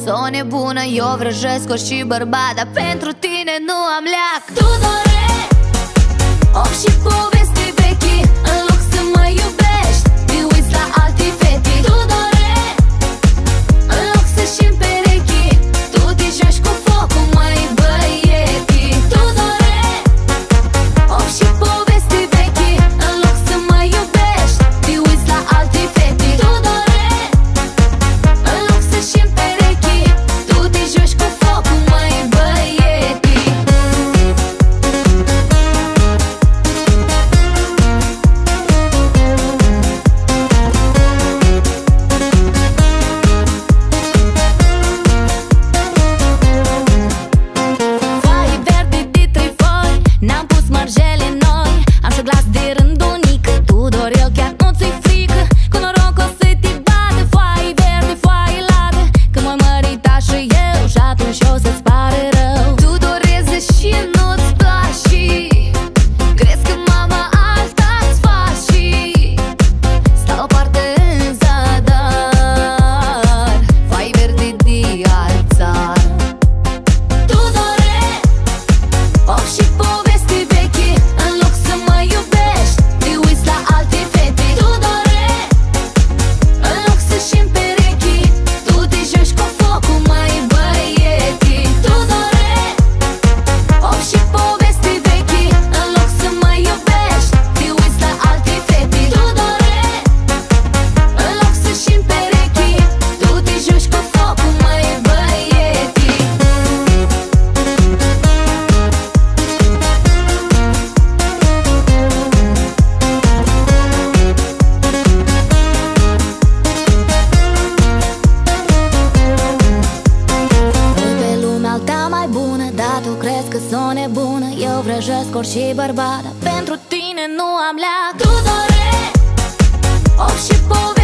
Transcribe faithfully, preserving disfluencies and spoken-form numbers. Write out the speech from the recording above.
S-o nebună, eu vrăjesc orice bărbat, dar pentru tine nu am leac. Tudore, om și poveste vechi, în loc să mă iubești, te uiți la alte fete. Tudore, în loc să-și-mi perechi, tu te joci cu focul, măi băieti. Tudore, om și poveste vechi, în loc să mă iubești, te uiți la alte fete. Tudore, în loc să-și-mi perechi, tu te joci cu focul, măi băieti. Foaie verde de trei foi, n-am pus marjele noi, am și glas de rândunic. Tudor, el chiar nu ți-i frică, cu noroc o să te bată. Foaie verde, foaie lată, când mă mărita și eu, și atunci o să-ți pare rău. Tu dorezi și nu-ți place, crezi că mama alta-ți face, sta o parte în zadar, foaie verde de alt țar. Tudore, om și poveste veche, în loc să mă iubești, te uiți la alte fete. Tudore, în loc să-și-mi perechi, tu te joci cu focul, măi băieti. Tudore, om și poveste veche, în loc să mă iubești, te uiți la alte fete. Tudore, în loc să-și-mi perechi, tu te joci cu focul, măi băieti. Voi pe lumea alta mai bună, dar tu crezi că s-o nebună. Eu vrăjesc orice bărbat, dar pentru tine nu am leac. Tudore, om și poveste